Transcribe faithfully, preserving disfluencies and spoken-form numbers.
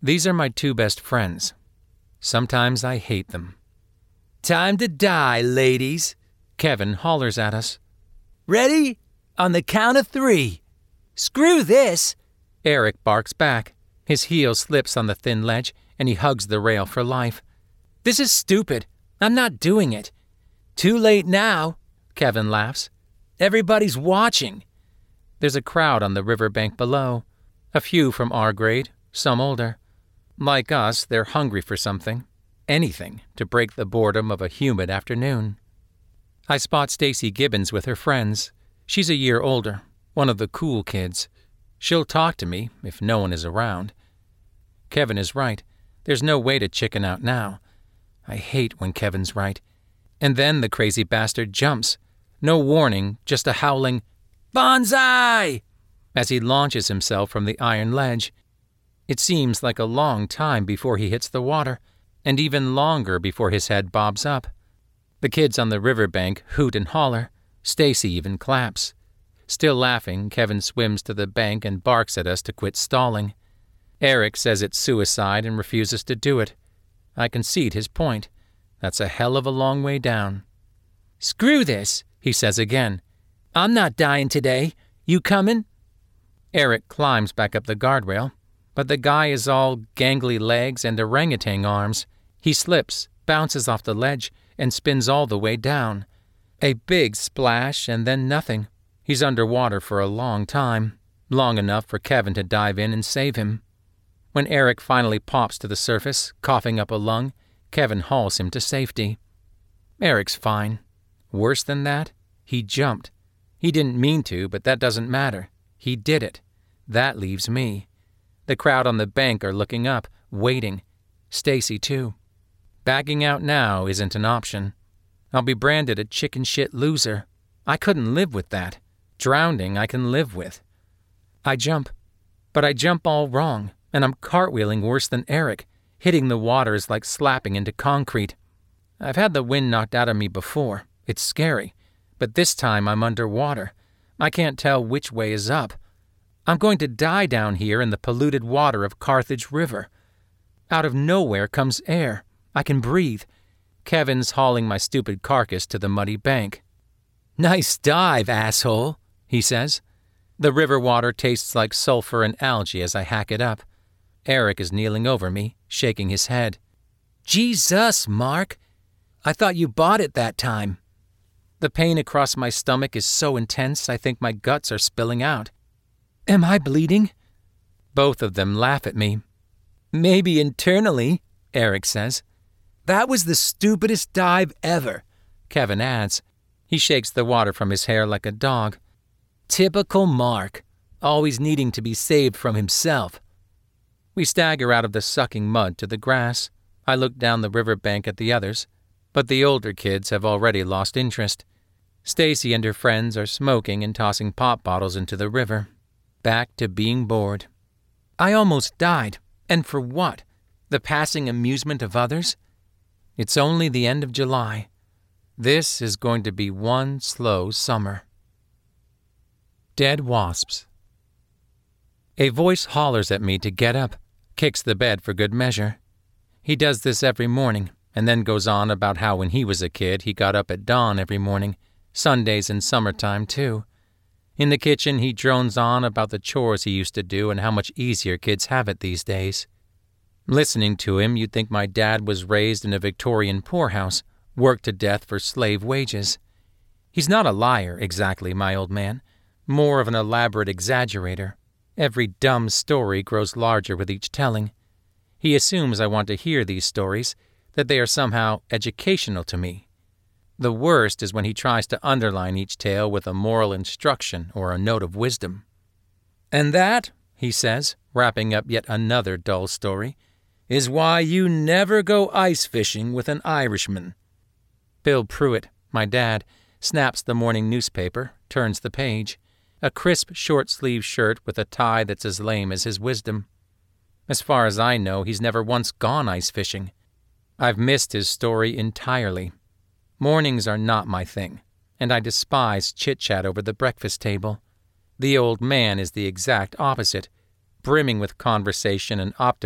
These are my two best friends. Sometimes I hate them. "Time to die, ladies," Kevin hollers at us. "Ready? On the count of three. Screw this," Eric barks back. His heel slips on the thin ledge, and he hugs the rail for life. "This is stupid. I'm not doing it." "Too late now," Kevin laughs. "Everybody's watching." There's a crowd on the riverbank below. A few from our grade, some older. Like us, they're hungry for something. Anything to break the boredom of a humid afternoon. I spot Stacy Gibbons with her friends. She's a year older, one of the cool kids. She'll talk to me if no one is around. Kevin is right. There's no way to chicken out now. I hate when Kevin's right. And then the crazy bastard jumps. No warning, just a howling, "Bonsai!" as he launches himself from the iron ledge. It seems like a long time before he hits the water, and even longer before his head bobs up. The kids on the riverbank hoot and holler. Stacy even claps. Still laughing, Kevin swims to the bank and barks at us to quit stalling. Eric says it's suicide and refuses to do it. I concede his point. That's a hell of a long way down. "Screw this," he says again. "I'm not dying today. You coming?" Eric climbs back up the guardrail, but the guy is all gangly legs and orangutan arms. He slips, bounces off the ledge, and spins all the way down. A big splash and then nothing. He's underwater for a long time, long enough for Kevin to dive in and save him. When Eric finally pops to the surface, coughing up a lung, Kevin hauls him to safety. Eric's fine. Worse than that, he jumped. He didn't mean to, but that doesn't matter. He did it. That leaves me. The crowd on the bank are looking up, waiting. Stacy, too. Backing out now isn't an option. I'll be branded a chicken shit loser. I couldn't live with that. Drowning I can live with. I jump. But I jump all wrong, and I'm cartwheeling worse than Eric. Hitting the water is like slapping into concrete. I've had the wind knocked out of me before. It's scary. But this time I'm underwater. I can't tell which way is up. I'm going to die down here in the polluted water of Carthage River. Out of nowhere comes air. I can breathe. Kevin's hauling my stupid carcass to the muddy bank. "Nice dive, asshole," he says. The river water tastes like sulfur and algae as I hack it up. Eric is kneeling over me, shaking his head. "Jesus, Mark. I thought you bought it that time." The pain across my stomach is so intense I think my guts are spilling out. "Am I bleeding?" Both of them laugh at me. "Maybe internally," Eric says. "That was the stupidest dive ever," Kevin adds. He shakes the water from his hair like a dog. "Typical Mark, always needing to be saved from himself." We stagger out of the sucking mud to the grass. I look down the riverbank at the others, but the older kids have already lost interest. Stacy and her friends are smoking and tossing pop bottles into the river. Back to being bored. I almost died. And for what? The passing amusement of others? It's only the end of July. This is going to be one slow summer. Dead wasps. A voice hollers at me to get up, kicks the bed for good measure. He does this every morning, and then goes on about how when he was a kid he got up at dawn every morning, Sundays and summertime too. In the kitchen he drones on about the chores he used to do and how much easier kids have it these days. Listening to him, you'd think my dad was raised in a Victorian poorhouse, worked to death for slave wages. He's not a liar, exactly, my old man. More of an elaborate exaggerator. Every dumb story grows larger with each telling. He assumes I want to hear these stories, that they are somehow educational to me. The worst is when he tries to underline each tale with a moral instruction or a note of wisdom. "And that," he says, wrapping up yet another dull story, "is why you never go ice fishing with an Irishman." Bill Pruitt, my dad, snaps the morning newspaper, turns the page. A crisp short-sleeved shirt with a tie that's as lame as his wisdom. As far as I know, he's never once gone ice fishing. I've missed his story entirely. Mornings are not my thing, and I despise chit-chat over the breakfast table. The old man is the exact opposite, brimming with conversation and optimism.